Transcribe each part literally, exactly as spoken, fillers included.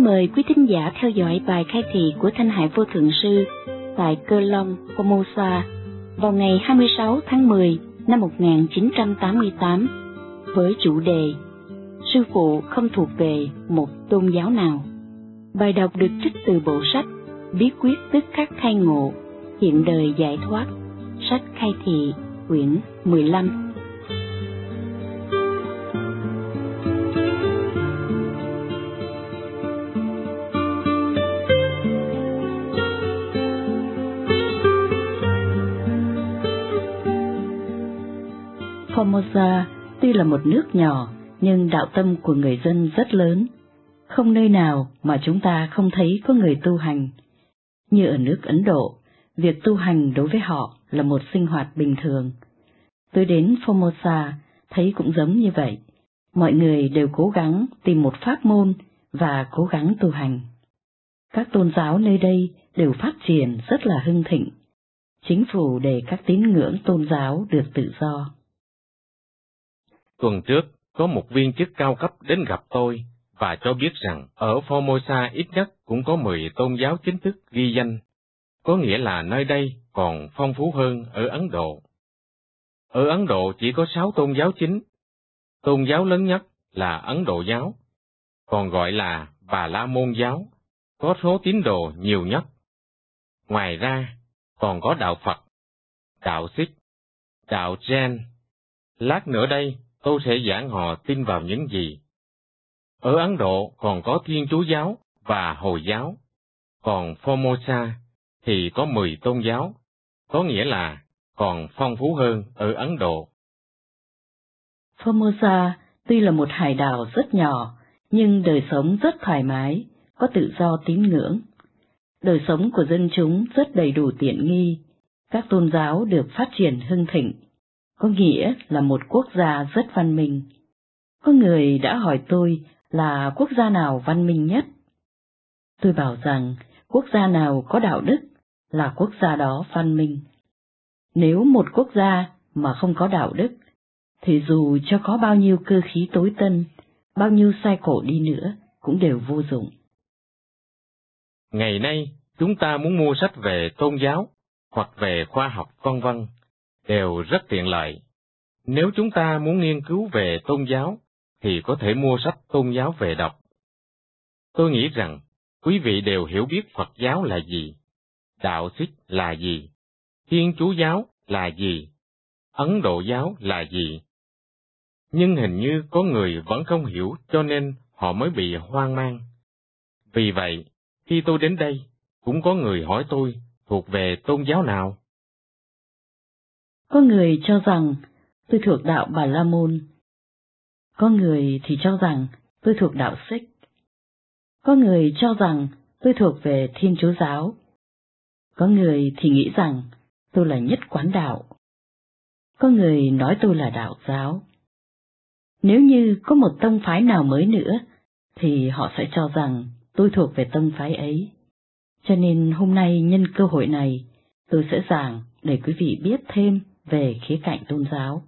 mời quý thính giả theo dõi bài khai thị của Thanh Hải Vô Thượng Sư tại Cơ Long, Formosa vào ngày hai mươi sáu tháng mười năm một nghìn chín trăm tám mươi tám với chủ đề Sư phụ không thuộc về một tôn giáo nào. Bài đọc được trích từ bộ sách Bí quyết tức khắc khai ngộ, hiện đời giải thoát, sách khai thị, quyển mười lăm. Formosa tuy là một nước nhỏ, nhưng đạo tâm của người dân rất lớn. Không nơi nào mà chúng ta không thấy có người tu hành. Như ở nước Ấn Độ, việc tu hành đối với họ là một sinh hoạt bình thường. Tôi đến Formosa thấy cũng giống như vậy. Mọi người đều cố gắng tìm một pháp môn và cố gắng tu hành. Các tôn giáo nơi đây đều phát triển rất là hưng thịnh. Chính phủ để các tín ngưỡng tôn giáo được tự do. Tuần trước, có một viên chức cao cấp đến gặp tôi và cho biết rằng ở Formosa ít nhất cũng có mười tôn giáo chính thức ghi danh, có nghĩa là nơi đây còn phong phú hơn ở Ấn Độ. Ở Ấn Độ chỉ có sáu tôn giáo chính. Tôn giáo lớn nhất là Ấn Độ giáo, còn gọi là Bà La Môn giáo, có số tín đồ nhiều nhất. Ngoài ra, còn có đạo Phật, đạo Sikh, đạo Jain. Lát nữa đây, tôi sẽ giảng họ tin vào những gì. Ở Ấn Độ còn có Thiên Chúa giáo và Hồi giáo, còn Formosa thì có mười tôn giáo, có nghĩa là còn phong phú hơn ở Ấn Độ. Formosa tuy là một hải đảo rất nhỏ, nhưng đời sống rất thoải mái, có tự do tín ngưỡng. Đời sống của dân chúng rất đầy đủ tiện nghi, các tôn giáo được phát triển hưng thịnh, có nghĩa là một quốc gia rất văn minh. Có người đã hỏi tôi là quốc gia nào văn minh nhất. Tôi bảo rằng quốc gia nào có đạo đức là quốc gia đó văn minh. Nếu một quốc gia mà không có đạo đức, thì dù cho có bao nhiêu cơ khí tối tân, bao nhiêu sai cổ đi nữa, cũng đều vô dụng. Ngày nay, chúng ta muốn mua sách về tôn giáo, hoặc về khoa học vân vân, đều rất tiện lợi. Nếu chúng ta muốn nghiên cứu về tôn giáo, thì có thể mua sách tôn giáo về đọc. Tôi nghĩ rằng, quý vị đều hiểu biết Phật giáo là gì, đạo Sikh là gì, Thiên Chúa giáo là gì, Ấn Độ giáo là gì. Nhưng hình như có người vẫn không hiểu, cho nên họ mới bị hoang mang. Vì vậy, khi tôi đến đây, cũng có người hỏi tôi thuộc về tôn giáo nào. Có người cho rằng tôi thuộc đạo Bà La Môn. Có người thì cho rằng tôi thuộc đạo Sikh. Có người cho rằng tôi thuộc về Thiên Chúa giáo. Có người thì nghĩ rằng tôi là Nhất Quán đạo. Có người nói tôi là đạo giáo. Nếu như có một tông phái nào mới nữa, thì họ sẽ cho rằng tôi thuộc về tông phái ấy. Cho nên hôm nay nhân cơ hội này, tôi sẽ giảng để quý vị biết thêm về khía cạnh tôn giáo.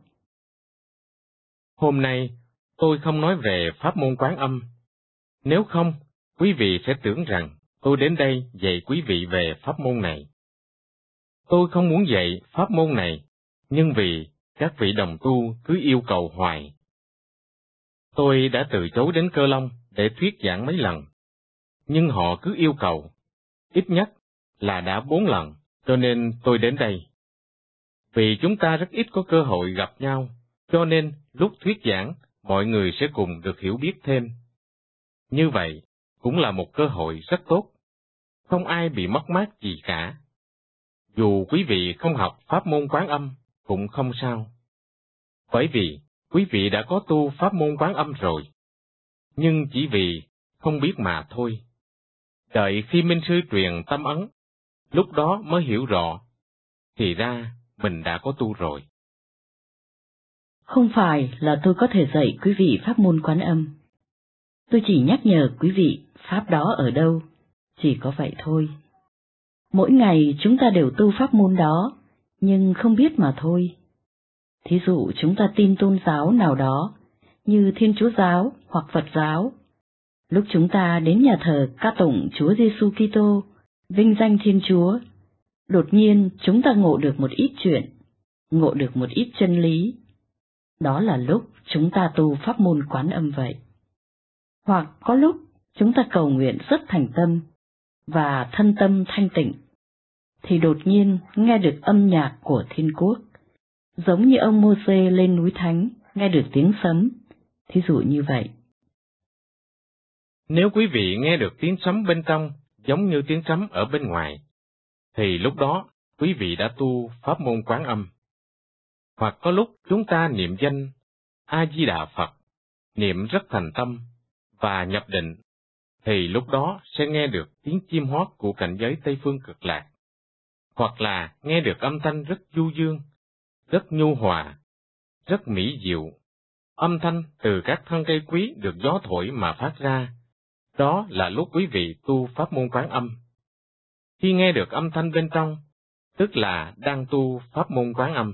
Hôm nay, tôi không nói về pháp môn Quán Âm. Nếu không, quý vị sẽ tưởng rằng tôi đến đây dạy quý vị về pháp môn này. Tôi không muốn dạy pháp môn này, nhưng vì các vị đồng tu cứ yêu cầu hoài. Tôi đã từ chối đến Cơ Long để thuyết giảng mấy lần, nhưng họ cứ yêu cầu, ít nhất là đã bốn lần, cho nên tôi đến đây. Vì chúng ta rất ít có cơ hội gặp nhau, cho nên lúc thuyết giảng, mọi người sẽ cùng được hiểu biết thêm. Như vậy, cũng là một cơ hội rất tốt. Không ai bị mất mát gì cả. Dù quý vị không học pháp môn Quán Âm, cũng không sao. Bởi vì, quý vị đã có tu pháp môn Quán Âm rồi. Nhưng chỉ vì không biết mà thôi. Đợi khi Minh Sư truyền tâm ấn, lúc đó mới hiểu rõ. Thì ra, mình đã có tu rồi. Không phải là tôi có thể dạy quý vị pháp môn Quán Âm. Tôi chỉ nhắc nhở quý vị pháp đó ở đâu, chỉ có vậy thôi. Mỗi ngày chúng ta đều tu pháp môn đó, nhưng không biết mà thôi. Thí dụ chúng ta tin tôn giáo nào đó, như Thiên Chúa giáo hoặc Phật giáo, Lúc chúng ta đến nhà thờ ca tụng Chúa Giêsu Kitô, vinh danh Thiên Chúa, đột nhiên chúng ta ngộ được một ít chuyện, ngộ được một ít chân lý. Đó là lúc chúng ta tu pháp môn Quán Âm vậy. Hoặc có lúc chúng ta cầu nguyện rất thành tâm và thân tâm thanh tịnh, thì đột nhiên nghe được âm nhạc của thiên quốc, giống như ông Mô-sê lên núi Thánh nghe được tiếng sấm, thí dụ như vậy. Nếu quý vị nghe được tiếng sấm bên trong giống như tiếng sấm ở bên ngoài, thì lúc đó quý vị đã tu pháp môn Quán Âm. Hoặc có lúc chúng ta niệm danh A-di-đà Phật, niệm rất thành tâm và nhập định, thì lúc đó sẽ nghe được tiếng chim hót của cảnh giới Tây Phương Cực Lạc, hoặc là nghe được âm thanh rất du dương, rất nhu hòa, rất mỹ diệu, âm thanh từ các thân cây quý được gió thổi mà phát ra. Đó là lúc quý vị tu pháp môn Quán Âm. Khi nghe được âm thanh bên trong, tức là đang tu pháp môn Quán Âm.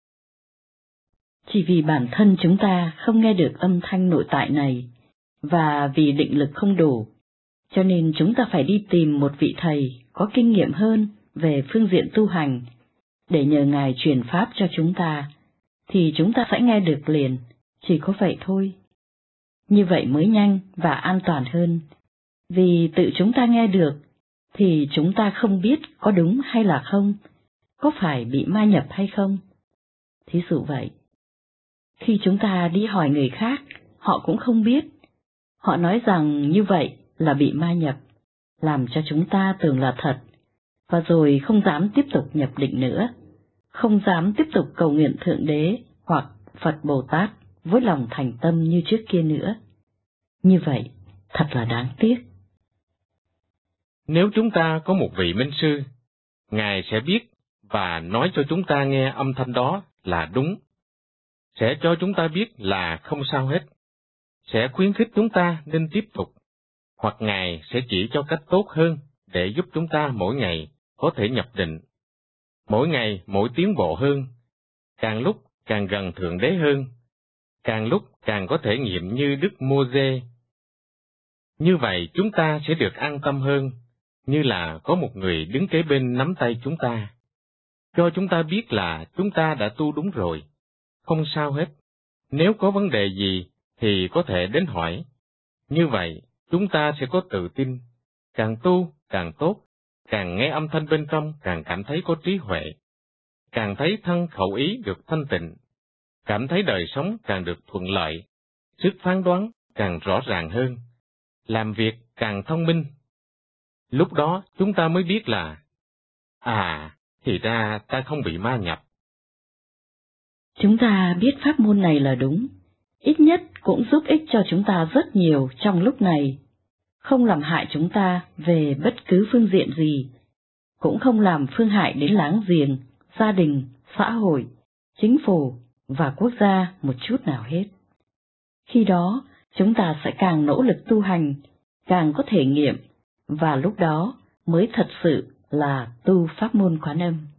Chỉ vì bản thân chúng ta không nghe được âm thanh nội tại này, và vì định lực không đủ, cho nên chúng ta phải đi tìm một vị thầy có kinh nghiệm hơn về phương diện tu hành, để nhờ Ngài truyền pháp cho chúng ta, thì chúng ta sẽ nghe được liền, chỉ có vậy thôi. Như vậy mới nhanh và an toàn hơn, vì tự chúng ta nghe được, thì chúng ta không biết có đúng hay là không, có phải bị ma nhập hay không. Thí dụ vậy, khi chúng ta đi hỏi người khác, họ cũng không biết. Họ nói rằng như vậy là bị ma nhập, làm cho chúng ta tưởng là thật, và rồi không dám tiếp tục nhập định nữa, không dám tiếp tục cầu nguyện Thượng Đế hoặc Phật Bồ Tát với lòng thành tâm như trước kia nữa. Như vậy, thật là đáng tiếc. Nếu chúng ta có một vị minh sư, Ngài sẽ biết và nói cho chúng ta nghe âm thanh đó là đúng, sẽ cho chúng ta biết là không sao hết, sẽ khuyến khích chúng ta nên tiếp tục, hoặc Ngài sẽ chỉ cho cách tốt hơn để giúp chúng ta mỗi ngày có thể nhập định, mỗi ngày mỗi tiến bộ hơn, càng lúc càng gần Thượng Đế hơn, càng lúc càng có thể nghiệm như Đức Mô-sê. Như vậy chúng ta sẽ được an tâm hơn, như là có một người đứng kế bên nắm tay chúng ta, cho chúng ta biết là chúng ta đã tu đúng rồi, không sao hết. Nếu có vấn đề gì thì có thể đến hỏi. Như vậy, chúng ta sẽ có tự tin, càng tu càng tốt, càng nghe âm thanh bên trong càng cảm thấy có trí huệ, càng thấy thân khẩu ý được thanh tịnh, cảm thấy đời sống càng được thuận lợi, sức phán đoán càng rõ ràng hơn, làm việc càng thông minh. Lúc đó chúng ta mới biết là, à, thì ra ta không bị ma nhập. Chúng ta biết pháp môn này là đúng, ít nhất cũng giúp ích cho chúng ta rất nhiều trong lúc này, không làm hại chúng ta về bất cứ phương diện gì, cũng không làm phương hại đến láng giềng, gia đình, xã hội, chính phủ và quốc gia một chút nào hết. Khi đó, chúng ta sẽ càng nỗ lực tu hành, càng có thể nghiệm, và lúc đó mới thật sự là tu pháp môn Quán Âm.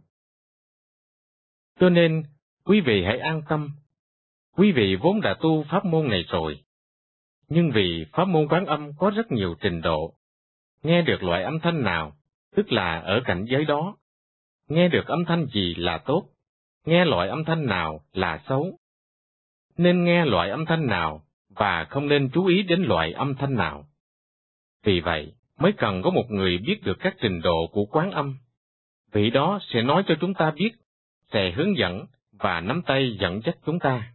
Cho nên, quý vị hãy an tâm. Quý vị vốn đã tu pháp môn này rồi. Nhưng vì pháp môn Quán Âm có rất nhiều trình độ, nghe được loại âm thanh nào, tức là ở cảnh giới đó, nghe được âm thanh gì là tốt, nghe loại âm thanh nào là xấu, nên nghe loại âm thanh nào và không nên chú ý đến loại âm thanh nào. Vì vậy, mới cần có một người biết được các trình độ của Quán Âm. Vị đó sẽ nói cho chúng ta biết, sẽ hướng dẫn và nắm tay dẫn dắt chúng ta.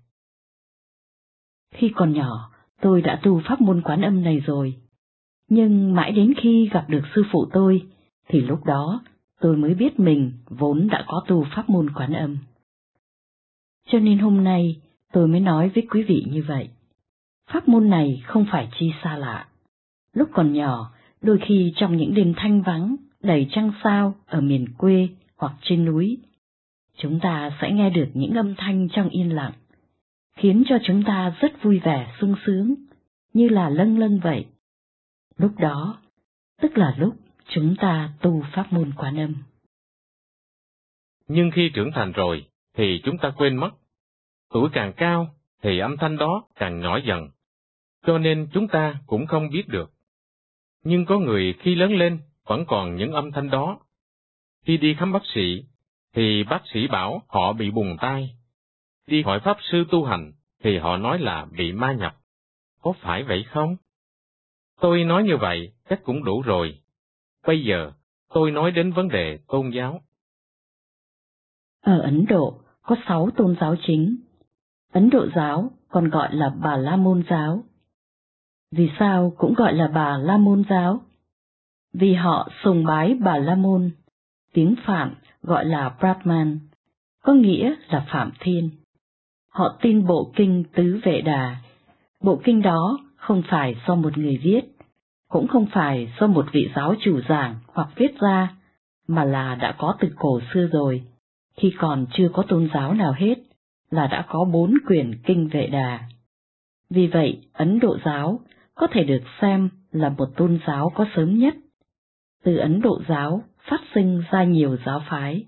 Khi còn nhỏ, tôi đã tu pháp môn Quán Âm này rồi. Nhưng mãi đến khi gặp được sư phụ tôi, thì lúc đó tôi mới biết mình vốn đã có tu pháp môn Quán Âm. Cho nên hôm nay tôi mới nói với quý vị như vậy. Pháp môn này không phải chi xa lạ. Lúc còn nhỏ, đôi khi trong những đêm thanh vắng, đầy trăng sao ở miền quê hoặc trên núi, chúng ta sẽ nghe được những âm thanh trong yên lặng, khiến cho chúng ta rất vui vẻ sung sướng, như là lâng lâng vậy. Lúc đó, tức là lúc chúng ta tu pháp môn Quán Âm. Nhưng khi trưởng thành rồi, thì chúng ta quên mất. Tuổi càng cao, thì âm thanh đó càng nhỏ dần. cho nên chúng ta cũng không biết được. Nhưng có người khi lớn lên vẫn còn những âm thanh đó. Khi đi khám bác sĩ, thì bác sĩ bảo họ bị bùng tai. Đi hỏi pháp sư tu hành, thì họ nói là bị ma nhập. Có phải vậy không? Tôi nói như vậy chắc cũng đủ rồi. Bây giờ, tôi nói đến vấn đề tôn giáo. Ở Ấn Độ có sáu tôn giáo chính. Ấn Độ giáo còn gọi là Bà La Môn giáo. Vì sao cũng gọi là Bà La Môn giáo? Vì họ sùng bái Bà La Môn, tiếng Phạn gọi là Brahman, có nghĩa là Phạm Thiên. Họ tin bộ kinh Tứ Vệ Đà. Bộ kinh đó không phải do một người viết, cũng không phải do một vị giáo chủ giảng hoặc viết ra, mà là đã có từ cổ xưa rồi, khi còn chưa có tôn giáo nào hết, là đã có bốn quyển kinh Vệ Đà. Vì vậy, Ấn Độ giáo có thể được xem là một tôn giáo có sớm nhất. Từ Ấn Độ giáo phát sinh ra nhiều giáo phái.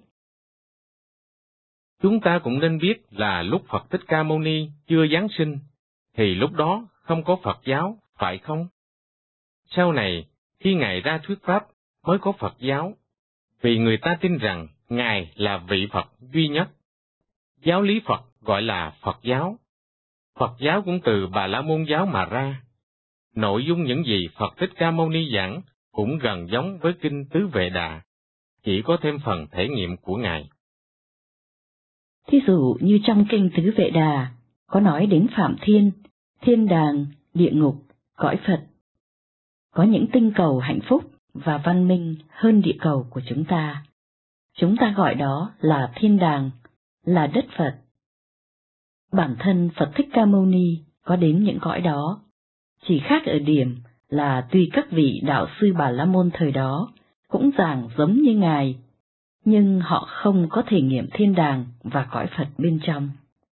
Chúng ta cũng nên biết là lúc Phật Thích Ca Mâu Ni chưa giáng sinh, thì lúc đó không có Phật giáo, phải không? Sau này, khi Ngài ra thuyết pháp, mới có Phật giáo, vì người ta tin rằng Ngài là vị Phật duy nhất. Giáo lý Phật gọi là Phật giáo. Phật giáo cũng từ Bà La Môn giáo mà ra. Nội dung những gì Phật Thích Ca Mâu Ni giảng cũng gần giống với kinh Tứ Vệ Đà, chỉ có thêm phần thể nghiệm của Ngài. Thí dụ như trong kinh Tứ Vệ Đà, có nói đến Phạm Thiên, thiên đàng, địa ngục, cõi Phật. Có những tinh cầu hạnh phúc và văn minh hơn địa cầu của chúng ta. Chúng ta gọi đó là thiên đàng, là đất Phật. Bản thân Phật Thích Ca Mâu Ni có đến những cõi đó, chỉ khác ở điểm là tuy các vị đạo sư Bà La Môn thời đó cũng giảng giống như Ngài, nhưng họ không có thể nghiệm thiên đàng và cõi Phật bên trong.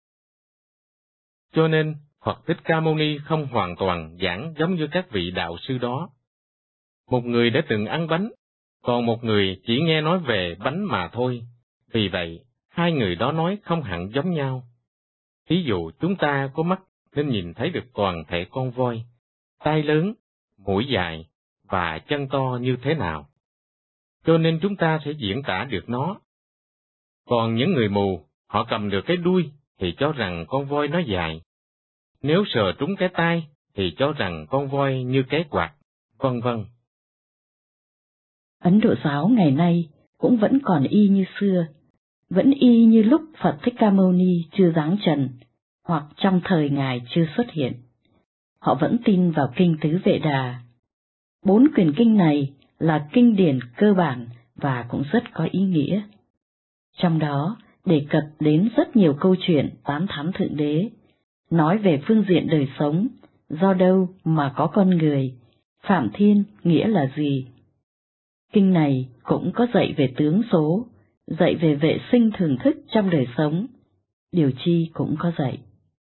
Cho nên, Phật Thích Ca Mâu Ni không hoàn toàn giảng giống như các vị đạo sư đó. Một người đã từng ăn bánh, còn một người chỉ nghe nói về bánh mà thôi. Vì vậy, hai người đó nói không hẳn giống nhau. Ví dụ chúng ta có mắt nên nhìn thấy được toàn thể con voi, tai lớn, mũi dài và chân to như thế nào. Cho nên chúng ta sẽ diễn tả được nó. Còn những người mù, họ cầm được cái đuôi thì cho rằng con voi nó dài. Nếu sờ trúng cái tai thì cho rằng con voi như cái quạt, vân vân. Ấn Độ giáo ngày nay cũng vẫn còn y như xưa, vẫn y như lúc Phật Thích Ca Mâu Ni chưa giáng trần, hoặc trong thời Ngài chưa xuất hiện. Họ vẫn tin vào kinh Tứ Vệ Đà. Bốn quyển kinh này là kinh điển cơ bản và cũng rất có ý nghĩa. Trong đó đề cập đến rất nhiều câu chuyện tán thán Thượng Đế, nói về phương diện đời sống, do đâu mà có con người, Phạm Thiên nghĩa là gì. Kinh này cũng có dạy về tướng số, dạy về vệ sinh thường thức trong đời sống, điều chi cũng có dạy.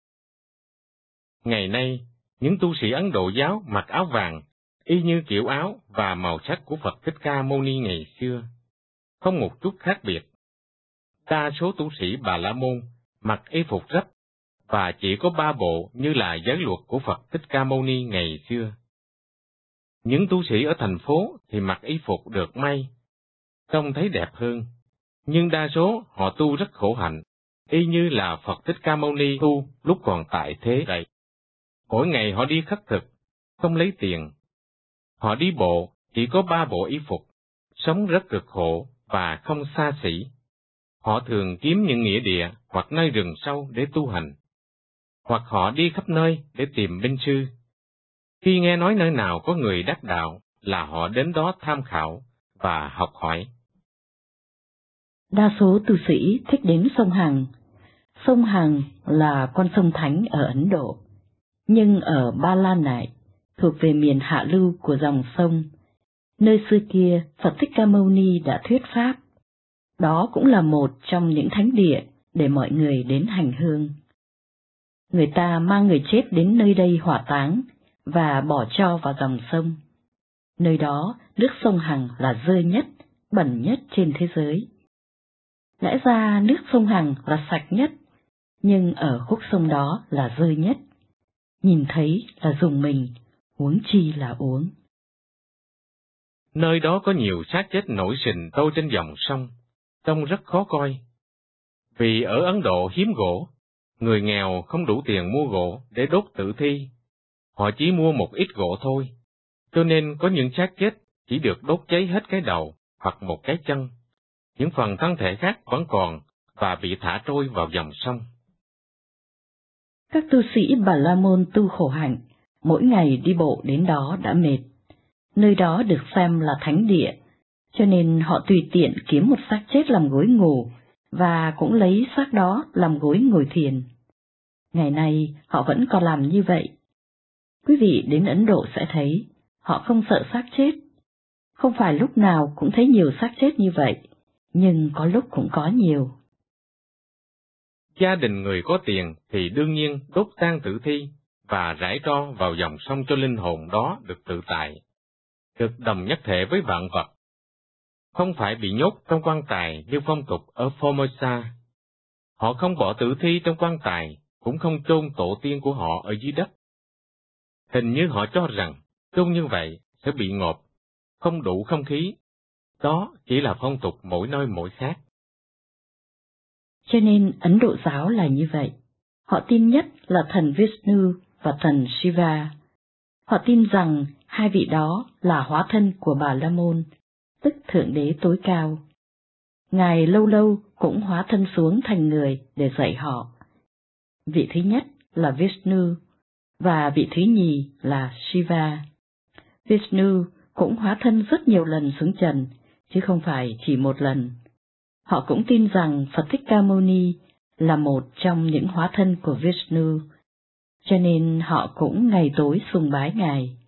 Ngày nay, những tu sĩ Ấn Độ giáo mặc áo vàng, y như kiểu áo và màu sắc của Phật Thích Ca Mâu Ni ngày xưa, không một chút khác biệt. Đa số tu sĩ Bà La Môn mặc y phục rách, và chỉ có ba bộ như là giới luật của Phật Thích Ca Mâu Ni ngày xưa. Những tu sĩ ở thành phố thì mặc y phục được may, trông thấy đẹp hơn, nhưng đa số họ tu rất khổ hạnh, y như là Phật Thích Ca Mâu Ni tu lúc còn tại thế vậy. Mỗi ngày họ đi khất thực, không lấy tiền. Họ đi bộ, chỉ có ba bộ y phục, sống rất cực khổ và không xa xỉ. Họ thường kiếm những nghĩa địa hoặc nơi rừng sâu để tu hành, hoặc họ đi khắp nơi để tìm binh sư. Khi nghe nói nơi nào có người đắc đạo là họ đến đó tham khảo và học hỏi. Đa số tu sĩ thích đến sông Hằng. Sông Hằng là con sông thánh ở Ấn Độ, nhưng ở Ba Lan này, thuộc về miền hạ lưu của dòng sông, nơi xưa kia Phật Thích Ca Mâu Ni đã thuyết pháp. Đó cũng là một trong những thánh địa để mọi người đến hành hương. Người ta mang người chết đến nơi đây hỏa táng và bỏ tro vào dòng sông. Nơi đó nước sông Hằng là dơ nhất, bẩn nhất trên thế giới. Lẽ ra nước sông Hằng là sạch nhất, nhưng ở khúc sông đó là dơ nhất. nhìn thấy là dùng mình, huống chi là uống. Nơi đó có nhiều xác chết nổi sình trôi trên dòng sông, trông rất khó coi. Vì ở Ấn Độ hiếm gỗ, người nghèo không đủ tiền mua gỗ để đốt tử thi. Họ chỉ mua một ít gỗ thôi, cho nên có những xác chết chỉ được đốt cháy hết cái đầu hoặc một cái chân. Những phần thân thể khác vẫn còn và bị thả trôi vào dòng sông. Các tu sĩ Bà La Môn tu khổ hạnh, mỗi ngày đi bộ đến đó đã mệt. Nơi đó được xem là thánh địa, cho nên họ tùy tiện kiếm một xác chết làm gối ngủ, và cũng lấy xác đó làm gối ngồi thiền. Ngày nay họ vẫn còn làm như vậy. Quý vị đến Ấn Độ sẽ thấy, họ không sợ xác chết. Không phải lúc nào cũng thấy nhiều xác chết như vậy, nhưng có lúc cũng có nhiều. Gia đình người có tiền thì đương nhiên đốt tang tử thi và rải tro vào dòng sông cho linh hồn đó được tự tại, được đồng nhất thể với vạn vật. Không phải bị nhốt trong quan tài như phong tục ở Formosa. Họ không bỏ tử thi trong quan tài, cũng không chôn tổ tiên của họ ở dưới đất. Hình như họ cho rằng chôn như vậy sẽ bị ngộp, không đủ không khí. Đó chỉ là phong tục mỗi nơi mỗi khác. Cho nên Ấn Độ giáo là như vậy. Họ tin nhất là thần Vishnu và thần Shiva. Họ tin rằng hai vị đó là hóa thân của Bà La Môn, tức Thượng Đế tối cao. Ngài lâu lâu cũng hóa thân xuống thành người để dạy họ. Vị thứ nhất là Vishnu, và vị thứ nhì là Shiva. Vishnu cũng hóa thân rất nhiều lần xuống trần, chứ không phải chỉ một lần. Họ cũng tin rằng Phật Thích Ca Mâu Ni là một trong những hóa thân của Vishnu, cho nên họ cũng ngày tối sùng bái Ngài.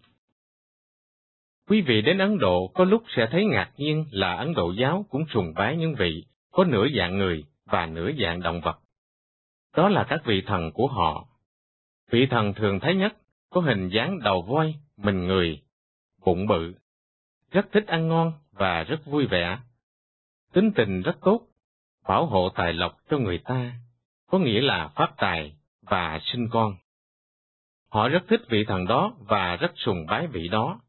Quý vị đến Ấn Độ có lúc sẽ thấy ngạc nhiên là Ấn Độ giáo cũng sùng bái những vị có nửa dạng người và nửa dạng động vật. Đó là các vị thần của họ. Vị thần thường thấy nhất có hình dáng đầu voi, mình người, bụng bự, rất thích ăn ngon và rất vui vẻ. Tính tình rất tốt, bảo hộ tài lộc cho người ta, có nghĩa là phát tài và sinh con. Họ rất thích vị thần đó và rất sùng bái vị đó.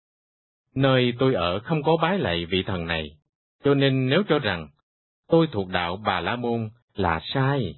Nơi tôi ở không có bái lạy vị thần này, cho nên nếu cho rằng tôi thuộc đạo Bà La Môn là sai.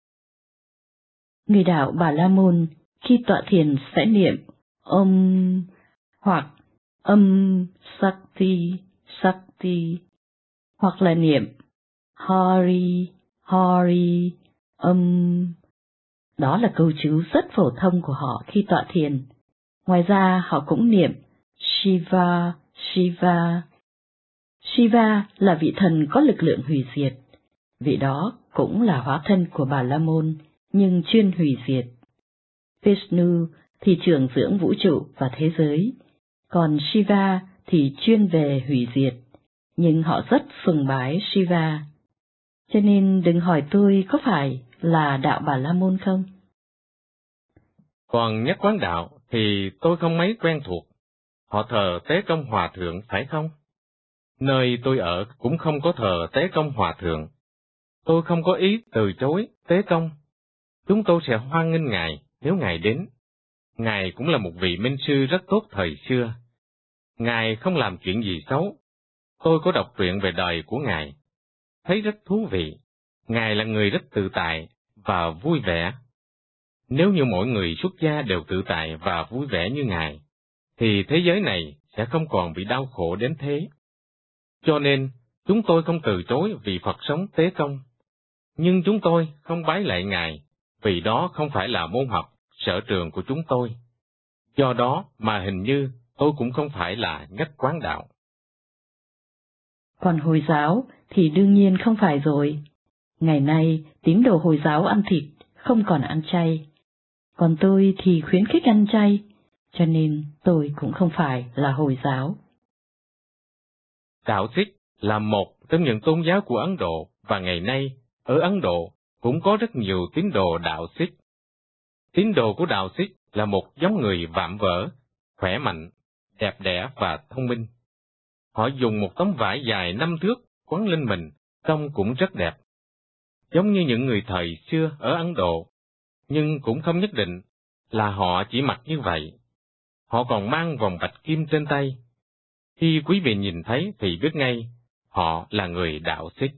Người đạo Bà La Môn khi tọa thiền sẽ niệm Om hoặc Âm Sakti Sakti, hoặc là niệm Hari Hari Âm. Đó là câu chú rất phổ thông của họ khi tọa thiền. Ngoài ra họ cũng niệm Shiva Shiva. Shiva là vị thần có lực lượng hủy diệt. Vị đó cũng là hóa thân của Bà La Môn, nhưng chuyên hủy diệt. Vishnu thì trưởng dưỡng vũ trụ và thế giới, còn Shiva thì chuyên về hủy diệt, nhưng họ rất sùng bái Shiva. Cho nên đừng hỏi tôi có phải là đạo Bà La Môn không? Còn nhất quán đạo thì tôi không mấy quen thuộc. Họ thờ Tế Công Hòa Thượng phải không? Nơi tôi ở cũng không có thờ Tế Công Hòa Thượng. Tôi không có ý từ chối Tế Công. Chúng tôi sẽ hoan nghênh Ngài nếu Ngài đến. Ngài cũng là một vị minh sư rất tốt thời xưa. Ngài không làm chuyện gì xấu. Tôi có đọc truyện về đời của Ngài. Thấy rất thú vị. Ngài là người rất tự tại và vui vẻ. Nếu như mỗi người xuất gia đều tự tại và vui vẻ như Ngài, thì thế giới này sẽ không còn bị đau khổ đến thế. Cho nên, chúng tôi không từ chối vị Phật sống Tế Công. Nhưng chúng tôi không bái lạy Ngài, vì đó không phải là môn học, sở trường của chúng tôi. Do đó mà hình như tôi cũng không phải là nhất quán đạo. Còn Hồi giáo thì đương nhiên không phải rồi. Ngày nay, tín đồ Hồi giáo ăn thịt, không còn ăn chay. Còn tôi thì khuyến khích ăn chay, cho nên tôi cũng không phải là Hồi giáo. Đạo Sikh là một trong những tôn giáo của Ấn Độ, và ngày nay, ở Ấn Độ cũng có rất nhiều tín đồ đạo Sikh. Tín đồ của đạo Sikh là một giống người vạm vỡ, khỏe mạnh, đẹp đẽ và thông minh. Họ dùng một tấm vải dài năm thước quấn lên mình, trông cũng rất đẹp. Giống như những người thời xưa ở Ấn Độ, nhưng cũng không nhất định là họ chỉ mặc như vậy. Họ còn mang vòng bạch kim trên tay. Khi quý vị nhìn thấy thì biết ngay, họ là người đạo Sikh.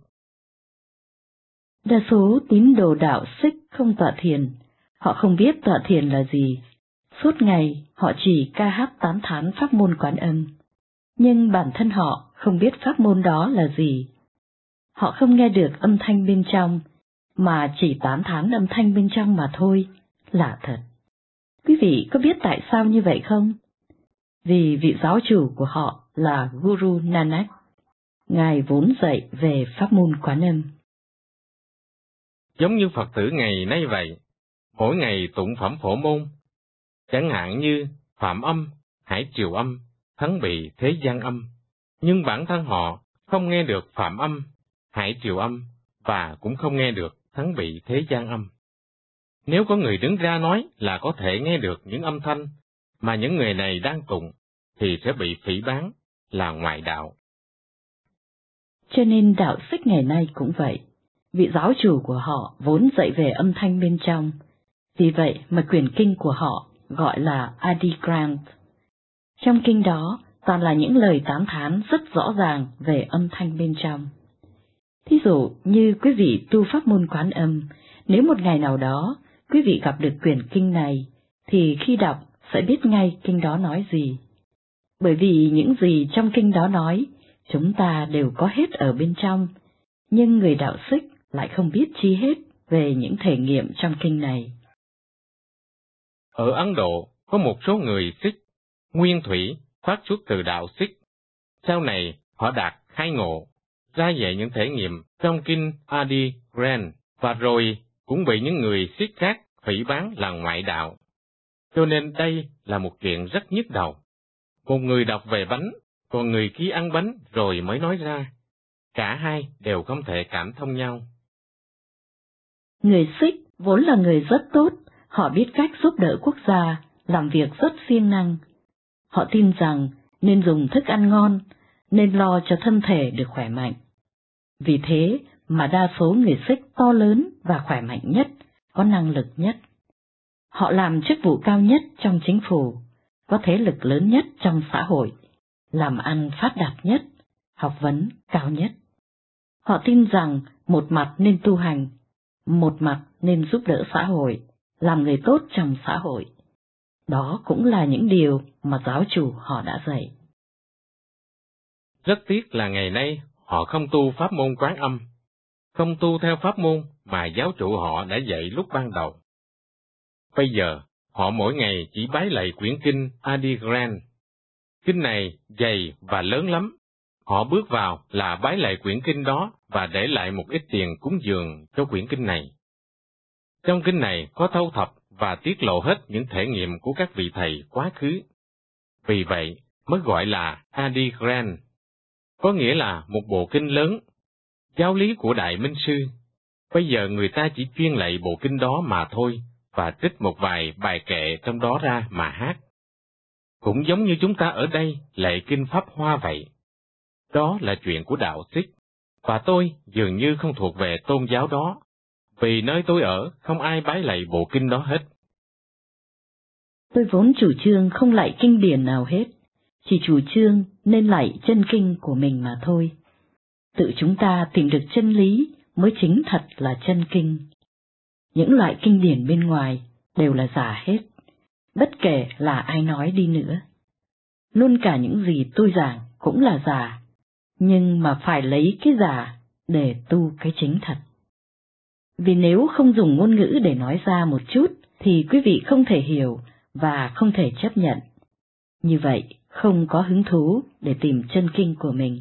Đa số tín đồ đạo Sikh không tọa thiền, họ không biết tọa thiền là gì. Suốt ngày họ chỉ ca hát tán thán pháp môn Quán Âm, nhưng bản thân họ không biết pháp môn đó là gì. Họ không nghe được âm thanh bên trong, mà chỉ tán thán âm thanh bên trong mà thôi, lạ thật. Quý vị có biết tại sao như vậy không? Vì vị giáo chủ của họ là Guru Nanak. Ngài vốn dạy về pháp môn Quán Âm. Giống như Phật tử ngày nay vậy, mỗi ngày tụng phẩm phổ môn, chẳng hạn như Phạm Âm, Hải Triều Âm, Thắng Bị, Thế Gian Âm, nhưng bản thân họ không nghe được Phạm Âm, Hải Triều Âm và cũng không nghe được Thắng Bị, Thế Gian Âm. Nếu có người đứng ra nói là có thể nghe được những âm thanh mà những người này đang tụng, thì sẽ bị phỉ báng, là ngoại đạo. Cho nên đạo Sikh ngày nay cũng vậy, vị giáo chủ của họ vốn dạy về âm thanh bên trong, vì vậy mà quyển kinh của họ gọi là Adi Granth. Trong kinh đó toàn là những lời tán thán rất rõ ràng về âm thanh bên trong. Thí dụ như quý vị tu pháp môn Quán Âm, nếu một ngày nào đó quý vị gặp được quyển kinh này, thì khi đọc sẽ biết ngay kinh đó nói gì. Bởi vì những gì trong kinh đó nói, chúng ta đều có hết ở bên trong, nhưng người đạo Sikh lại không biết chi hết về những thể nghiệm trong kinh này. Ở Ấn Độ, có một số người Sikh, nguyên thủy, phát xuất từ đạo Sikh. Sau này, họ đạt khai ngộ, ra dạy những thể nghiệm trong kinh Adi Granth, và rồi cũng bị những người Sikh khác phỉ báng là ngoại đạo. Cho nên đây là một chuyện rất nhức đầu. Một người đọc về bánh, còn người kia ăn bánh rồi mới nói ra. Cả hai đều không thể cảm thông nhau. Người Sikh vốn là người rất tốt, họ biết cách giúp đỡ quốc gia, làm việc rất siêng năng. Họ tin rằng nên dùng thức ăn ngon, nên lo cho thân thể được khỏe mạnh. Vì thế mà đa số người Sikh to lớn và khỏe mạnh nhất, có năng lực nhất. Họ làm chức vụ cao nhất trong chính phủ, có thế lực lớn nhất trong xã hội, làm ăn phát đạt nhất, học vấn cao nhất. Họ tin rằng một mặt nên tu hành, một mặt nên giúp đỡ xã hội, làm người tốt trong xã hội. Đó cũng là những điều mà giáo chủ họ đã dạy. Rất tiếc là ngày nay họ không tu pháp môn Quán Âm, không tu theo pháp môn mà giáo chủ họ đã dạy lúc ban đầu. Bây giờ, họ mỗi ngày chỉ bái lạy quyển kinh Adi Granth. Kinh này dày và lớn lắm. Họ bước vào là bái lạy quyển kinh đó và để lại một ít tiền cúng dường cho quyển kinh này. Trong kinh này có thâu thập và tiết lộ hết những thể nghiệm của các vị thầy quá khứ. Vì vậy mới gọi là Adi Granth, có nghĩa là một bộ kinh lớn, giáo lý của Đại Minh Sư. Bây giờ người ta chỉ chuyên lạy bộ kinh đó mà thôi, và trích một vài bài kệ trong đó ra mà hát. Cũng giống như chúng ta ở đây lạy kinh Pháp Hoa vậy. Đó là chuyện của đạo Sikh, và tôi dường như không thuộc về tôn giáo đó, vì nơi tôi ở không ai bái lạy bộ kinh đó hết. Tôi vốn chủ trương không lạy kinh điển nào hết, chỉ chủ trương nên lạy chân kinh của mình mà thôi. Tự chúng ta tìm được chân lý mới chính thật là chân kinh. Những loại kinh điển bên ngoài đều là giả hết, bất kể là ai nói đi nữa. Luôn cả những gì tôi giảng cũng là giả, nhưng mà phải lấy cái giả để tu cái chính thật. Vì nếu không dùng ngôn ngữ để nói ra một chút, thì quý vị không thể hiểu và không thể chấp nhận. Như vậy, không có hứng thú để tìm chân kinh của mình.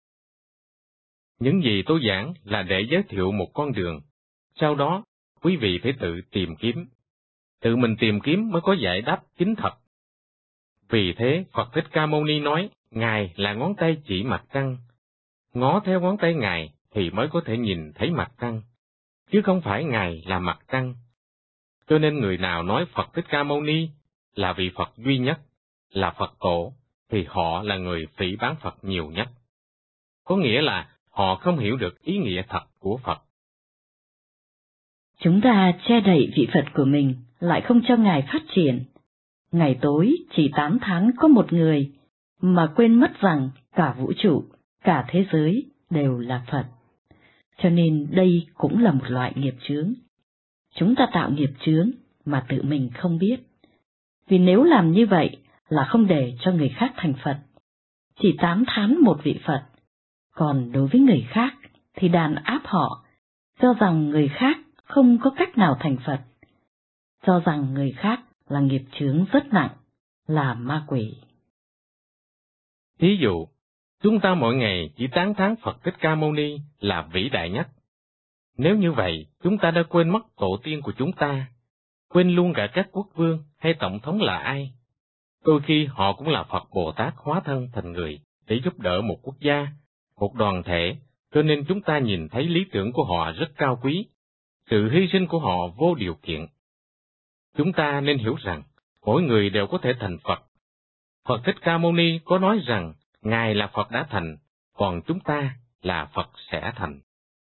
Những gì tôi giảng là để giới thiệu một con đường. Sau đó, quý vị phải tự tìm kiếm. Tự mình tìm kiếm mới có giải đáp chính thật. Vì thế, Phật Thích Ca Mâu Ni nói, Ngài là ngón tay chỉ mặt trăng. Ngó theo ngón tay Ngài thì mới có thể nhìn thấy mặt trăng, chứ không phải Ngài là mặt trăng. Cho nên người nào nói Phật Thích Ca Mâu Ni là vị Phật duy nhất, là Phật tổ, thì họ là người phỉ báng Phật nhiều nhất. Có nghĩa là họ không hiểu được ý nghĩa thật của Phật. Chúng ta che đậy vị Phật của mình lại không cho Ngài phát triển. Ngày tối chỉ tán thán có một người, mà quên mất rằng cả vũ trụ, cả thế giới đều là Phật. Cho nên đây cũng là một loại nghiệp chướng. Chúng ta tạo nghiệp chướng mà tự mình không biết. Vì nếu làm như vậy là không để cho người khác thành Phật, chỉ tán thán một vị Phật, còn đối với người khác thì đàn áp họ, cho rằng người khác không có cách nào thành Phật, cho rằng người khác là nghiệp chướng rất nặng, là ma quỷ. Thí dụ, chúng ta mỗi ngày chỉ tán thán Phật Thích Ca Mâu Ni là vĩ đại nhất. Nếu như vậy, chúng ta đã quên mất tổ tiên của chúng ta, quên luôn cả các quốc vương hay tổng thống là ai. Đôi khi họ cũng là Phật Bồ Tát hóa thân thành người để giúp đỡ một quốc gia, một đoàn thể, cho nên chúng ta nhìn thấy lý tưởng của họ rất cao quý, sự hy sinh của họ vô điều kiện. Chúng ta nên hiểu rằng, mỗi người đều có thể thành Phật. Phật Thích Ca Mâu Ni có nói rằng, Ngài là Phật đã thành, còn chúng ta là Phật sẽ thành.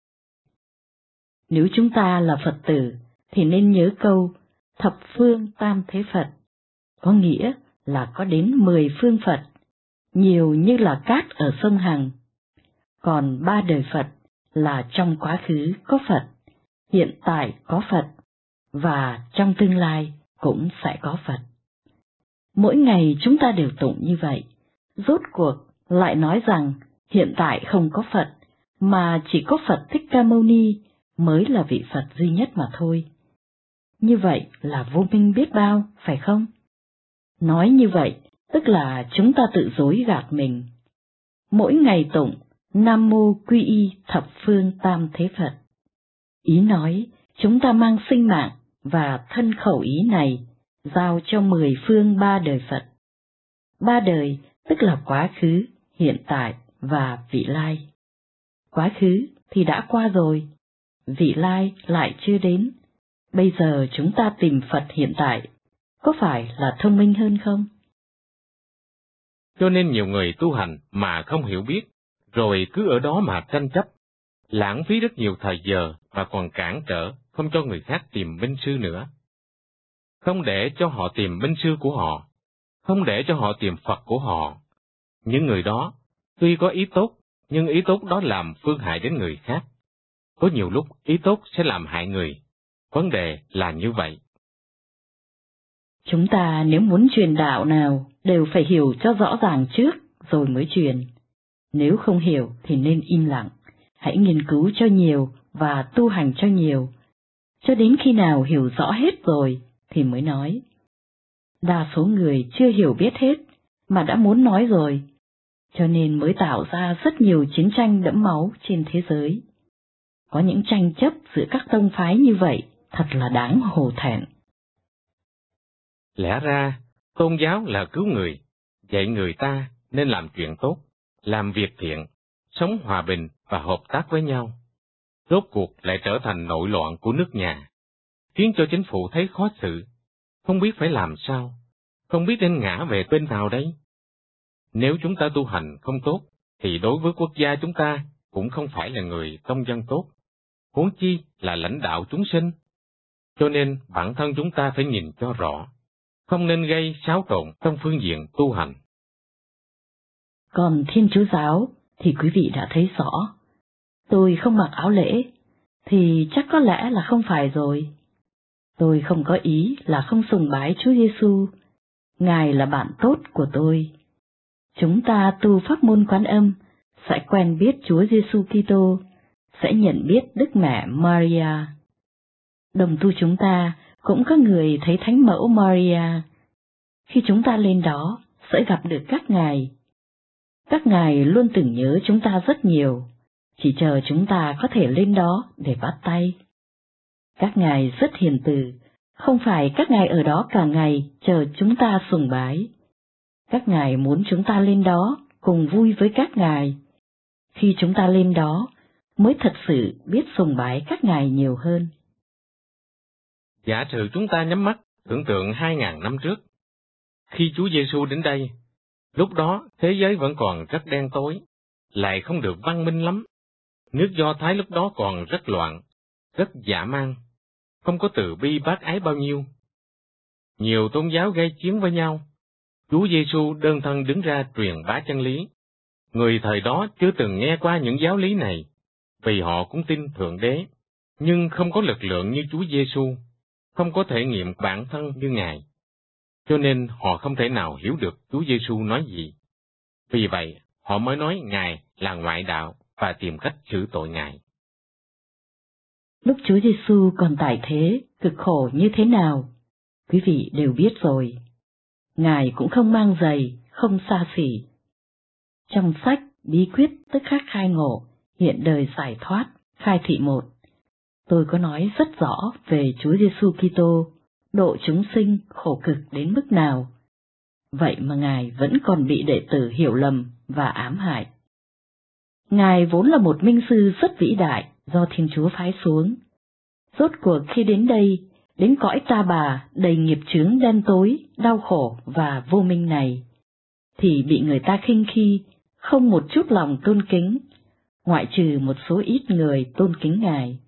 Nếu chúng ta là Phật tử, thì nên nhớ câu thập phương tam thế Phật, có nghĩa là có đến mười phương Phật, nhiều như là cát ở sông Hằng. Còn ba đời Phật là trong quá khứ có Phật, hiện tại có Phật, và trong tương lai cũng sẽ có Phật. Mỗi ngày chúng ta đều tụng như vậy, rốt cuộc lại nói rằng hiện tại không có Phật, mà chỉ có Phật Thích Ca Mâu Ni mới là vị Phật duy nhất mà thôi. Như vậy là vô minh biết bao, phải không? Nói như vậy, tức là chúng ta tự dối gạt mình. Mỗi ngày tụng Nam Mô Quy Y Thập Phương Tam Thế Phật. Ý nói, chúng ta mang sinh mạng và thân khẩu ý này giao cho mười phương ba đời Phật. Ba đời tức là quá khứ, hiện tại và vị lai. Quá khứ thì đã qua rồi, vị lai lại chưa đến. Bây giờ chúng ta tìm Phật hiện tại, có phải là thông minh hơn không? Cho nên nhiều người tu hành mà không hiểu biết, rồi cứ ở đó mà tranh chấp, lãng phí rất nhiều thời giờ và còn cản trở, không cho người khác tìm minh sư nữa. Không để cho họ tìm minh sư của họ, không để cho họ tìm Phật của họ. Những người đó, tuy có ý tốt, nhưng ý tốt đó làm phương hại đến người khác. Có nhiều lúc ý tốt sẽ làm hại người. Vấn đề là như vậy. Chúng ta nếu muốn truyền đạo nào, đều phải hiểu cho rõ ràng trước, rồi mới truyền. Nếu không hiểu thì nên im lặng, hãy nghiên cứu cho nhiều và tu hành cho nhiều, cho đến khi nào hiểu rõ hết rồi thì mới nói. Đa số người chưa hiểu biết hết, mà đã muốn nói rồi, cho nên mới tạo ra rất nhiều chiến tranh đẫm máu trên thế giới. Có những tranh chấp giữa các tông phái như vậy, thật là đáng hổ thẹn. Lẽ ra, tôn giáo là cứu người, dạy người ta nên làm chuyện tốt, làm việc thiện, sống hòa bình và hợp tác với nhau. Rốt cuộc lại trở thành nội loạn của nước nhà, khiến cho chính phủ thấy khó xử, không biết phải làm sao, không biết nên ngã về bên nào đấy. Nếu chúng ta tu hành không tốt, thì đối với quốc gia chúng ta cũng không phải là người công dân tốt, huống chi là lãnh đạo chúng sinh. Cho nên bản thân chúng ta phải nhìn cho rõ, không nên gây xáo trộn trong phương diện tu hành. Còn Thiên Chúa giáo thì quý vị đã thấy rõ. Tôi không mặc áo lễ, thì chắc có lẽ là không phải rồi. Tôi không có ý là không sùng bái Chúa Giêsu, Ngài là bạn tốt của tôi. Chúng ta tu pháp môn Quán Âm sẽ quen biết Chúa Giêsu Kitô, sẽ nhận biết Đức Mẹ Maria. Đồng tu chúng ta cũng có người thấy Thánh Mẫu Maria. Khi chúng ta lên đó sẽ gặp được các ngài. Các ngài luôn tưởng nhớ chúng ta rất nhiều, chỉ chờ chúng ta có thể lên đó để bắt tay. Các ngài rất hiền từ, không phải các ngài ở đó cả ngày chờ chúng ta sùng bái. Các ngài muốn chúng ta lên đó cùng vui với các ngài. Khi chúng ta lên đó mới thật sự biết sùng bái các ngài nhiều hơn. Giả sử chúng ta nhắm mắt tưởng tượng hai ngàn năm trước, khi Chúa Giêsu đến đây, lúc đó thế giới vẫn còn rất đen tối, lại không được văn minh lắm. Nước Do Thái lúc đó còn rất loạn, rất dã man, không có từ bi bác ái bao nhiêu. nhiều tôn giáo gây chiến với nhau. Chúa Giêsu đơn thân đứng ra truyền bá chân lý. Người thời đó chưa từng nghe qua những giáo lý này, vì họ cũng tin Thượng Đế, nhưng không có lực lượng như Chúa Giêsu, không có thể nghiệm bản thân như Ngài. Cho nên họ không thể nào hiểu được Chúa Giêsu nói gì. Vì vậy, họ mới nói Ngài là ngoại đạo và tìm cách xử tội Ngài. Lúc Chúa Giêsu còn tại thế, cực khổ như thế nào, quý vị đều biết rồi. Ngài cũng không mang giày, không xa xỉ. Trong sách Bí quyết tức khắc khai ngộ, hiện đời giải thoát, khai thị một, tôi có nói rất rõ về Chúa Giêsu Kitô, độ chúng sinh khổ cực đến mức nào. Vậy mà Ngài vẫn còn bị đệ tử hiểu lầm và ám hại. Ngài vốn là một minh sư rất vĩ đại do Thiên Chúa phái xuống. Rốt cuộc khi đến đây, đến cõi Ta Bà đầy nghiệp chướng đen tối, đau khổ và vô minh này, thì bị người ta khinh khi, không một chút lòng tôn kính, ngoại trừ một số ít người tôn kính Ngài.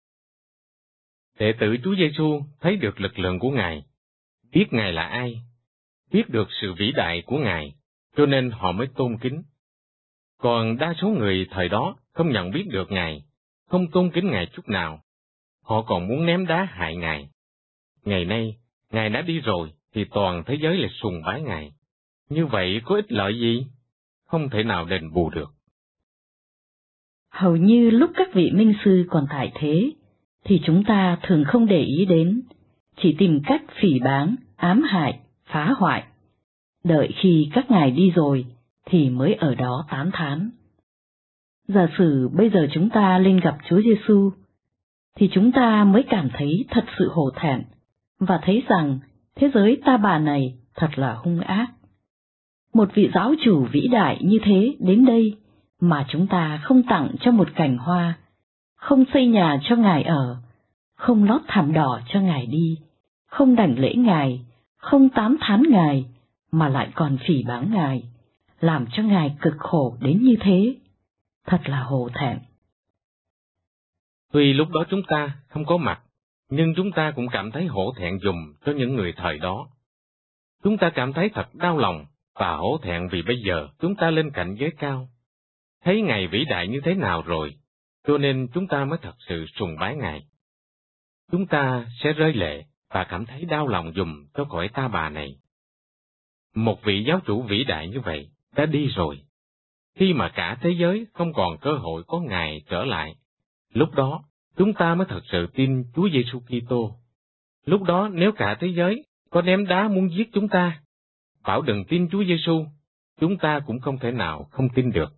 Đệ tử Chúa Giêsu thấy được lực lượng của Ngài, biết Ngài là ai, biết được sự vĩ đại của Ngài, cho nên họ mới tôn kính. Còn đa số người thời đó không nhận biết được Ngài, không tôn kính Ngài chút nào. Họ còn muốn ném đá hại Ngài. Ngày nay, Ngài đã đi rồi, thì toàn thế giới lại sùng bái Ngài. Như vậy có ích lợi gì? Không thể nào đền bù được. Hầu như lúc các vị minh sư còn tại thế, thì chúng ta thường không để ý đến, chỉ tìm cách phỉ báng, ám hại, phá hoại. Đợi khi các ngài đi rồi, thì mới ở đó tán thán. Giả sử bây giờ chúng ta lên gặp Chúa Giêsu, thì chúng ta mới cảm thấy thật sự hổ thẹn, và thấy rằng thế giới Ta Bà này thật là hung ác. Một vị giáo chủ vĩ đại như thế đến đây, mà chúng ta không tặng cho một cành hoa, không xây nhà cho Ngài ở, không lót thảm đỏ cho Ngài đi, không đảnh lễ Ngài, không tán thán Ngài, mà lại còn phỉ báng Ngài, làm cho Ngài cực khổ đến như thế. Thật là hổ thẹn. Tuy lúc đó chúng ta không có mặt, nhưng chúng ta cũng cảm thấy hổ thẹn dùm cho những người thời đó. Chúng ta cảm thấy thật đau lòng và hổ thẹn vì bây giờ chúng ta lên cảnh giới cao, thấy Ngài vĩ đại như thế nào rồi, cho nên chúng ta mới thật sự sùng bái Ngài. Chúng ta sẽ rơi lệ và cảm thấy đau lòng dùm cho cõi Ta Bà này. Một vị giáo chủ vĩ đại như vậy đã đi rồi. Khi mà cả thế giới không còn cơ hội có Ngài trở lại, lúc đó chúng ta mới thật sự tin Chúa Giêsu Kitô. Lúc đó nếu cả thế giới có ném đá muốn giết chúng ta, bảo đừng tin Chúa Giêsu, chúng ta cũng không thể nào không tin được.